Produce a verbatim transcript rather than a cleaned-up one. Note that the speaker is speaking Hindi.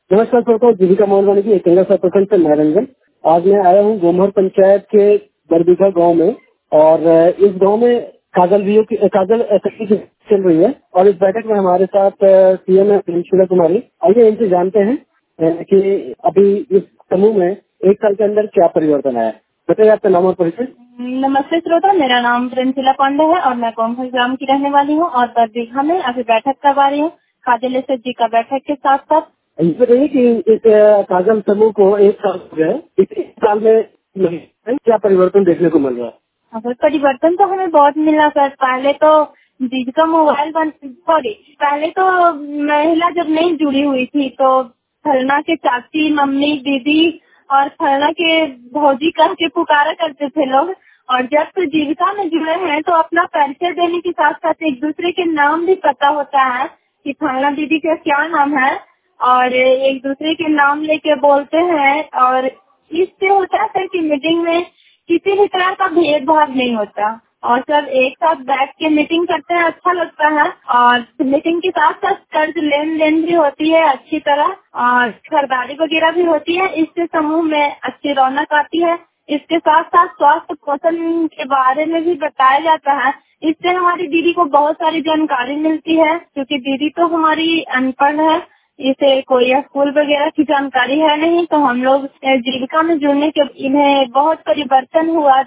नमस्कार श्रोताओं, जीविका मोहनवाणी की एक प्रखंड से मैं रंजन। आज मैं आया हूँ गोमहर पंचायत के बरबीघा गांव में और इस गांव में काजल वियो की काजल तकनीकी चल रही है और इस बैठक में हमारे साथ सीएम शीला कुमारी। आइए इनसे जानते हैं अ, कि अभी इस समूह में एक साल के अंदर क्या परिवर्तन आया है। बताइए आपका नाम और परिचय। नमस्ते श्रोता, मेरा नाम प्रेमशिला पांडे है और मैं गोमहर ग्राम की रहने वाली हूँ और बरबीघा में अभी बैठक करवा रही हूँ काजल एस जी का बैठक के साथ साथ। ये बताइए कि इस अ, काजल समूह को एक साल हो गया है, इस एक साल में क्या परिवर्तन देखने को मिल रहा है? अगर परिवर्तन तो हमें बहुत मिला सर। पहले तो जीविका मोबाइल बन सॉरी पहले तो महिला जब नहीं जुड़ी हुई थी तो फलना के चाची, मम्मी, दीदी और फलना के भौजी कह के पुकारा करते थे लोग। और जब से जीविका में जुड़े हैं तो अपना परिचय देने के साथ साथ एक दूसरे के नाम भी पता होता है कि फलना दीदी का क्या नाम है और एक दूसरे के नाम लेके बोलते हैं। और इससे होता है सर कि मीटिंग में किसी भी तरह का भेदभाव नहीं होता और सब एक साथ बैठ के मीटिंग करते हैं, अच्छा लगता है। और मीटिंग के साथ साथ कर्ज लेन देन भी होती है अच्छी तरह और खरीदारी वगैरह भी होती है। इससे समूह में अच्छी रौनक आती है। इसके साथ साथ स्वास्थ्य पोषण के बारे में भी बताया जाता है। इससे हमारी दीदी को बहुत सारी जानकारी मिलती है क्योंकि दीदी तो हमारी अनपढ़ है, इसे कोई स्कूल वगैरह की जानकारी है नहीं। तो हम लोग जीविका में जुड़ने के इन्हें बहुत परिवर्तन हुआ।